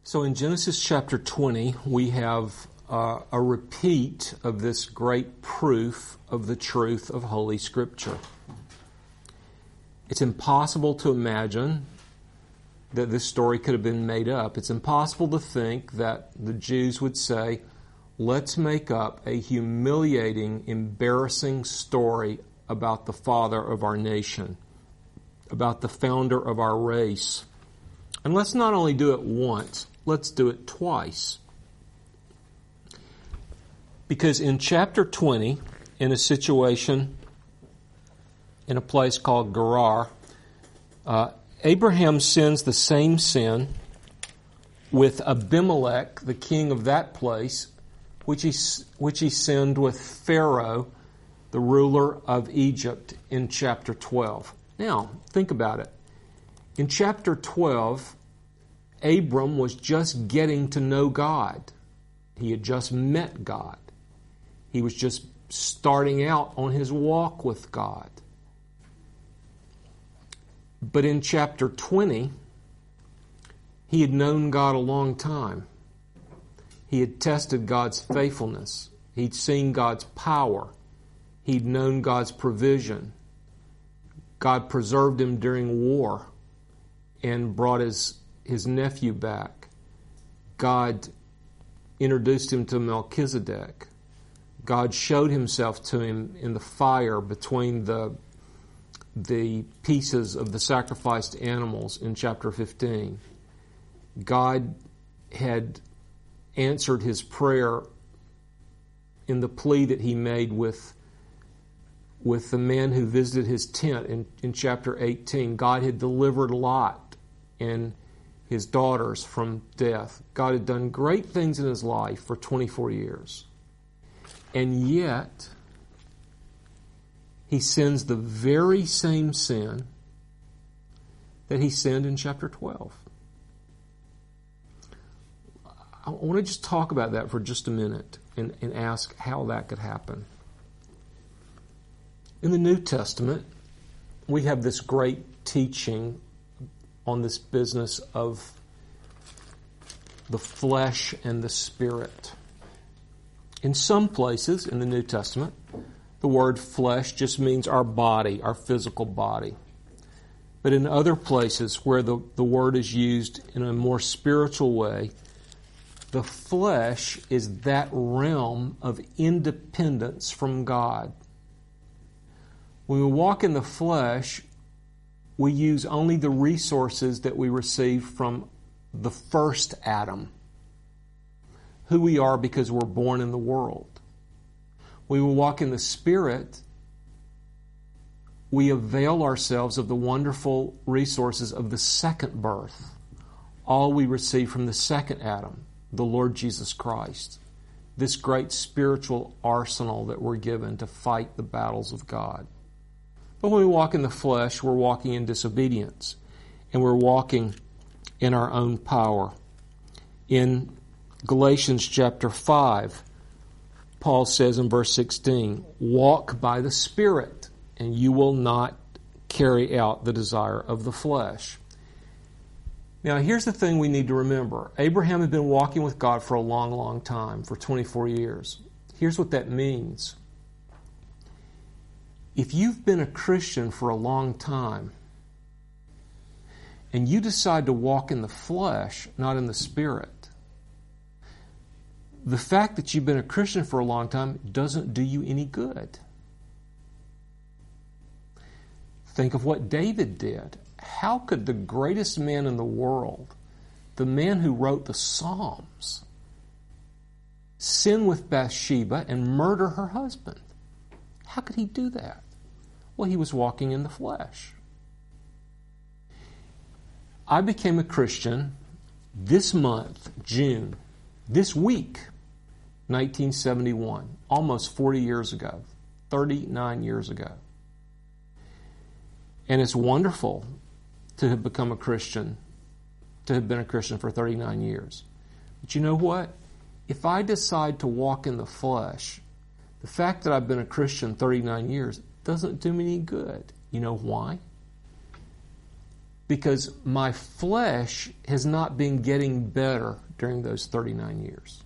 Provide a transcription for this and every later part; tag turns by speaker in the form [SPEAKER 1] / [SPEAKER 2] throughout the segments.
[SPEAKER 1] So in Genesis chapter 20, we have a repeat of this great proof of the truth of Holy Scripture. It's impossible to imagine that this story could have been made up. It's impossible to think that the Jews would say, let's make up a humiliating, embarrassing story about the father of our nation, about the founder of our race. And let's not only do it once, let's do it twice. Because in chapter 20, in a situation in a place called Gerar, Abraham sins the same sin with Abimelech, the king of that place, which he sinned with Pharaoh, the ruler of Egypt, in chapter 12. Now, think about it. In chapter 12, Abram was just getting to know God. He had just met God. He was just starting out on his walk with God. But in chapter 20, he had known God a long time. He had tested God's faithfulness. He'd seen God's power. He'd known God's provision. God preserved him during war and brought his nephew back. God introduced him to Melchizedek. God showed himself to him in the fire between the pieces of the sacrificed animals in chapter 15. God had answered his prayer in the plea that he made with the man who visited his tent in chapter 18. God had delivered Lot and his daughters from death. God had done great things in his life for 24 years. And yet, he sins the very same sin that he sinned in chapter 12. I want to just talk about that for just a minute and ask how that could happen. In the New Testament, we have this great teaching on this business of the flesh and the spirit. In some places in the New Testament, the word flesh just means our body, our physical body. But in other places where the word is used in a more spiritual way, the flesh is that realm of independence from God. When we walk in the flesh, we use only the resources that we receive from the first Adam, who we are because we're born in the world. When we walk in the Spirit, we avail ourselves of the wonderful resources of the second birth, all we receive from the second Adam, the Lord Jesus Christ, this great spiritual arsenal that we're given to fight the battles of God. But when we walk in the flesh, we're walking in disobedience, and we're walking in our own power. In Galatians chapter 5, Paul says in verse 16, walk by the Spirit, and you will not carry out the desire of the flesh. Now, here's the thing we need to remember. Abraham had been walking with God for a long, long time, for 24 years. Here's what that means. If you've been a Christian for a long time, and you decide to walk in the flesh, not in the Spirit, the fact that you've been a Christian for a long time doesn't do you any good. Think of what David did. How could the greatest man in the world, the man who wrote the Psalms, sin with Bathsheba and murder her husband? How could he do that? Well, he was walking in the flesh. I became a Christian this month, June, this week, 1971, almost 40 years ago, 39 years ago. And it's wonderful to have become a Christian, to have been a Christian for 39 years. But you know what? If I decide to walk in the flesh, the fact that I've been a Christian 39 years doesn't do me any good. You know why? because my flesh has not been getting better during those 39 years.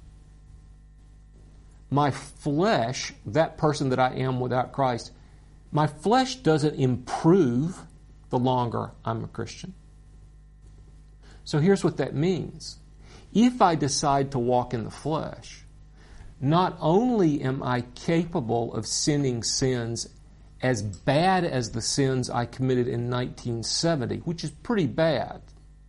[SPEAKER 1] My flesh, that person that I am without Christ, my flesh doesn't improve the longer I'm a Christian. So here's what that means. If I decide to walk in the flesh, not only am I capable of sinning sins as bad as the sins I committed in 1970, which is pretty bad,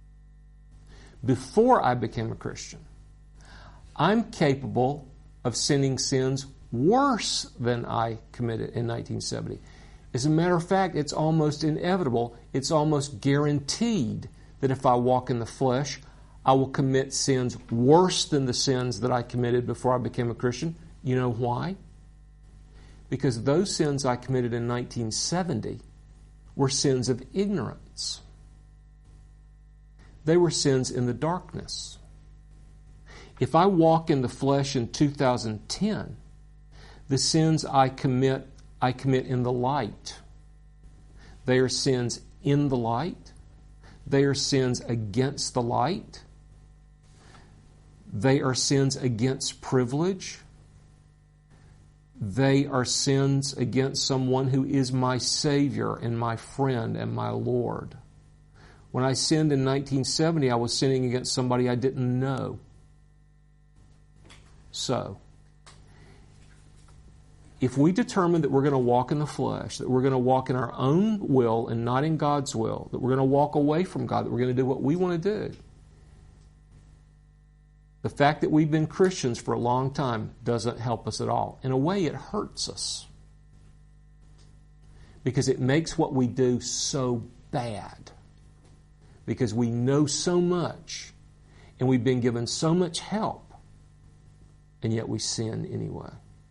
[SPEAKER 1] before I became a Christian, I'm capable of sinning sins worse than I committed in 1970. As a matter of fact, it's almost inevitable, it's almost guaranteed that if I walk in the flesh, I will commit sins worse than the sins that I committed before I became a Christian. You know why? Because those sins I committed in 1970 were sins of ignorance. They were sins in the darkness. If I walk in the flesh in 2010, the sins I commit in the light. They are sins in the light. They are sins against the light. They are sins against privilege. They are sins against someone who is my Savior and my friend and my Lord. When I sinned in 1970, I was sinning against somebody I didn't know. So, if we determine that we're going to walk in the flesh, that we're going to walk in our own will and not in God's will, that we're going to walk away from God, that we're going to do what we want to do, the fact that we've been Christians for a long time doesn't help us at all. In a way, it hurts us. Because it makes what we do so bad. Because we know so much, and we've been given so much help, and yet we sin anyway.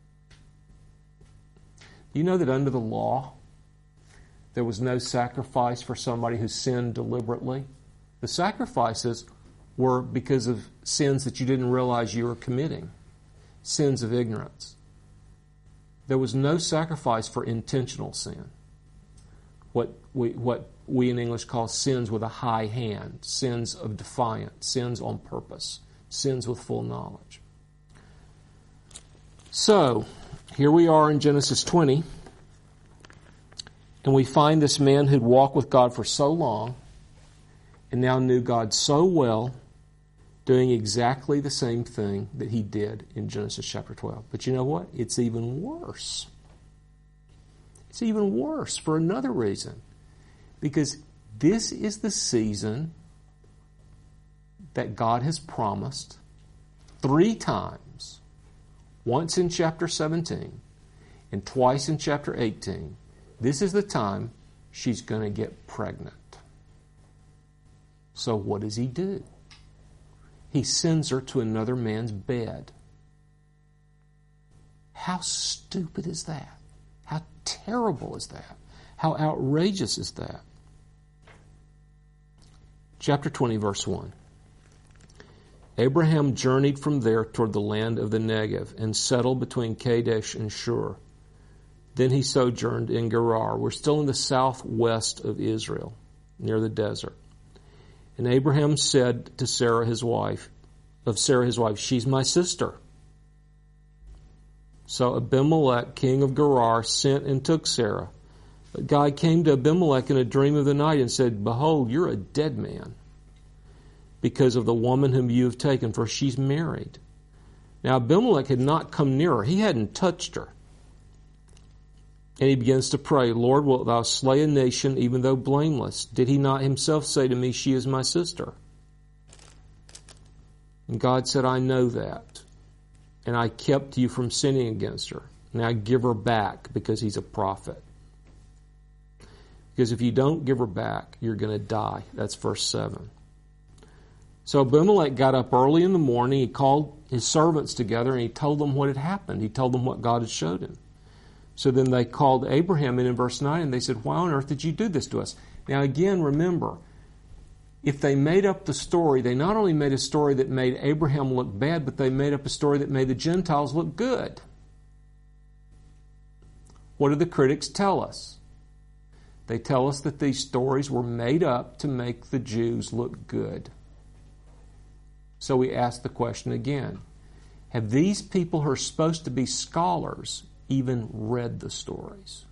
[SPEAKER 1] You know that under the law, there was no sacrifice for somebody who sinned deliberately? The sacrifices were because of sins that you didn't realize you were committing, sins of ignorance. There was no sacrifice for intentional sin, what we in English call sins with a high hand, sins of defiance, sins on purpose, sins with full knowledge. So, here we are in Genesis 20, and we find this man who'd walked with God for so long and now knew God so well, doing exactly the same thing that he did in Genesis chapter 12. But you know what? It's even worse. It's even worse for another reason. Because this is the season that God has promised 3 times. Once in chapter 17 and twice in chapter 18. This is the time she's going to get pregnant. So what does he do? He sends her to another man's bed. How stupid is that? How terrible is that? How outrageous is that? Chapter 20, verse 1. Abraham journeyed from there toward the land of the Negev and settled between Kadesh and Shur. Then he sojourned in Gerar. We're still in the southwest of Israel, near the desert. And Abraham said to Sarah his wife, she's my sister. So Abimelech, king of Gerar, sent and took Sarah. But God came to Abimelech in a dream of the night and said, Behold, you're a dead man, because of the woman whom you have taken, for she's married. Now Abimelech had not come near her. He hadn't touched her. And he begins to pray, Lord, wilt thou slay a nation even though blameless? Did he not himself say to me, she is my sister? And God said, I know that. And I kept you from sinning against her. Now give her back, because he's a prophet. Because if you don't give her back, you're going to die. That's verse 7. So Abimelech got up early in the morning. He called his servants together and he told them what had happened. He told them what God had showed him. So then they called Abraham in verse 9 and they said, why on earth did you do this to us? Now again, remember, if they made up the story, they not only made a story that made Abraham look bad, but they made up a story that made the Gentiles look good. What do the critics tell us? They tell us that these stories were made up to make the Jews look good. So we ask the question again. Have these people who are supposed to be scholars even read the stories?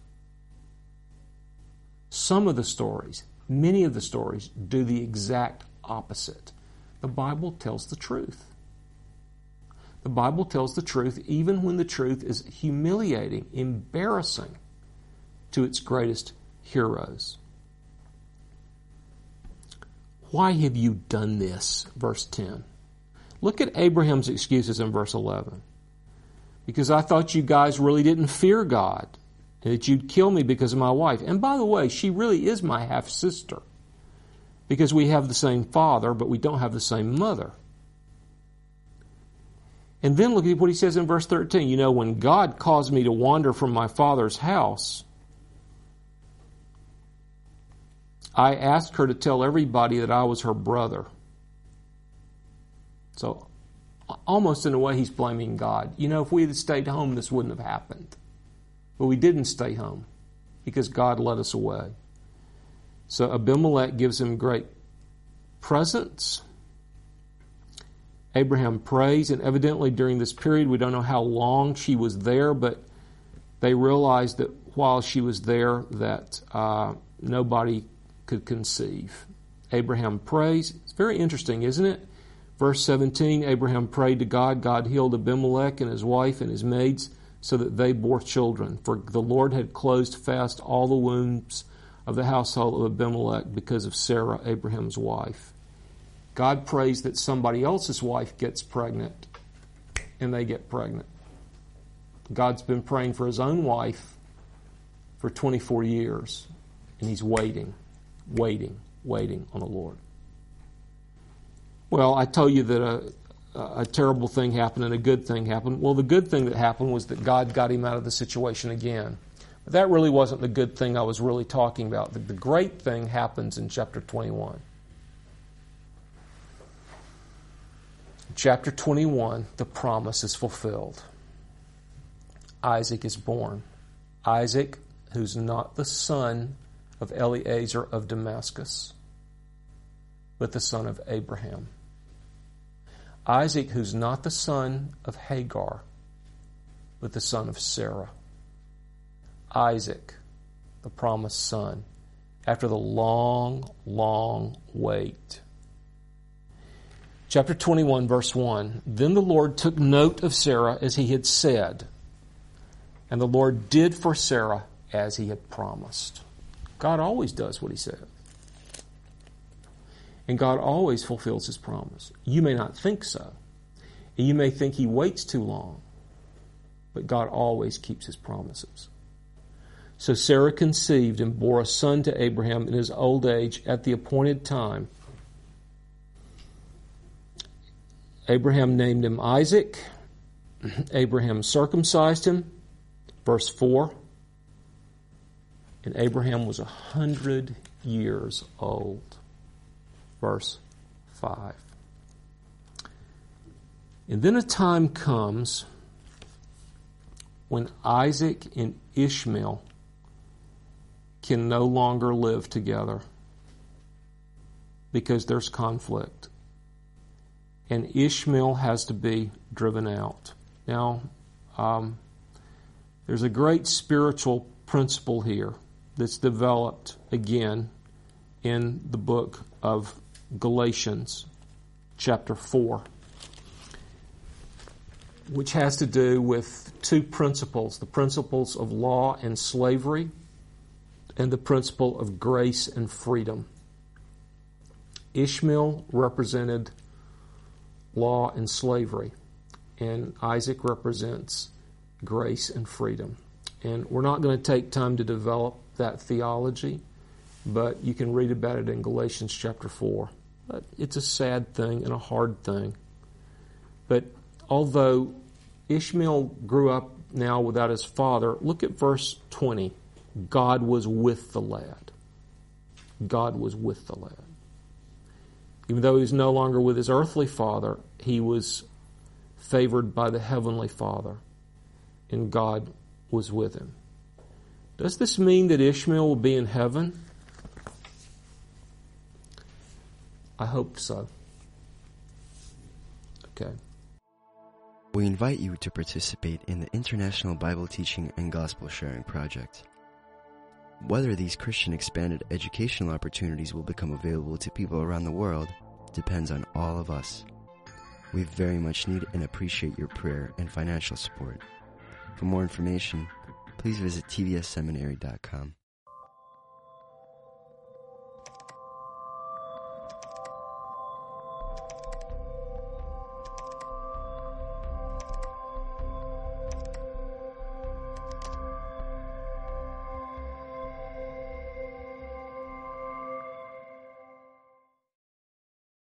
[SPEAKER 1] Some of the stories, many of the stories, do the exact opposite. The Bible tells the truth. The Bible tells the truth even when the truth is humiliating, embarrassing to its greatest heroes. Why have you done this? Verse 10. Look at Abraham's excuses in verse 11. Because I thought you guys really didn't fear God, and that you'd kill me because of my wife. And by the way, she really is my half-sister, because we have the same father, but we don't have the same mother. And then look at what he says in verse 13. You know, when God caused me to wander from my father's house, I asked her to tell everybody that I was her brother. So, almost in a way, he's blaming God. You know, if we had stayed home, this wouldn't have happened. But we didn't stay home because God led us away. So Abimelech gives him great presents. Abraham prays, and evidently during this period, we don't know how long she was there, but they realized that while she was there, that nobody could conceive. Abraham prays. It's very interesting, isn't it? Verse 17, Abraham prayed to God. God healed Abimelech and his wife and his maids so that they bore children. For the Lord had closed fast all the wombs of the household of Abimelech because of Sarah, Abraham's wife. God prays that somebody else's wife gets pregnant, and they get pregnant. God's been praying for his own wife for 24 years, and he's waiting on the Lord. Well, I tell you that a terrible thing happened and a good thing happened. Well, the good thing that happened was that God got him out of the situation again. But that really wasn't the good thing I was really talking about. The great thing happens in chapter 21. In chapter 21, the promise is fulfilled. Isaac is born. Isaac, who's not the son of Eliezer of Damascus, but the son of Abraham. Isaac, who's not the son of Hagar, but the son of Sarah. Isaac, the promised son, after the long, long wait. Chapter 21, verse 1. Then the Lord took note of Sarah as he had said, and the Lord did for Sarah as he had promised. God always does what he says. And God always fulfills his promise. You may not think so. And you may think he waits too long. But God always keeps his promises. So Sarah conceived and bore a son to Abraham in his old age at the appointed time. Abraham named him Isaac. Abraham circumcised him. Verse 4. And Abraham was 100 years old. Verse 5. And then a time comes when Isaac and Ishmael can no longer live together because there's conflict. And Ishmael has to be driven out. Now, there's a great spiritual principle here that's developed again in the book of Galatians chapter 4, which has to do with two principles, the principles of law and slavery and the principle of grace and freedom. Ishmael represented law and slavery, and Isaac represents grace and freedom. And we're not going to take time to develop that theology, but you can read about it in Galatians chapter 4. But it's a sad thing and a hard thing. But although Ishmael grew up now without his father, look at verse 20. God was with the lad. God was with the lad. Even though he was no longer with his earthly father, he was favored by the heavenly Father, and God was with him. Does this mean that Ishmael will be in heaven? I hope so. Okay.
[SPEAKER 2] We invite you to participate in the International Bible Teaching and Gospel Sharing Project. Whether these Christian expanded educational opportunities will become available to people around the world depends on all of us. We very much need and appreciate your prayer and financial support. For more information, please visit tvsseminary.com.